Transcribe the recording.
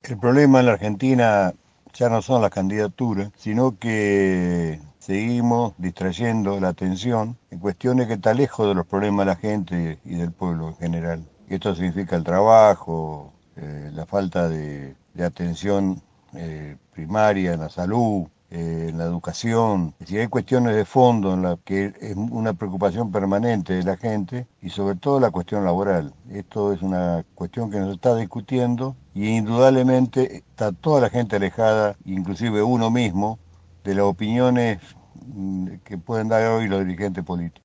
El problema en la Argentina ya no son las candidaturas, sino que seguimos distrayendo la atención en cuestiones que están lejos de los problemas de la gente y del pueblo en general. Esto significa el trabajo, la falta de atención primaria en la salud, en la educación. Es decir, hay cuestiones de fondo en las que es una preocupación permanente de la gente y sobre todo la cuestión laboral. Esto es una cuestión que nos está discutiendo y indudablemente está toda la gente alejada, inclusive uno mismo, de las opiniones que pueden dar hoy los dirigentes políticos.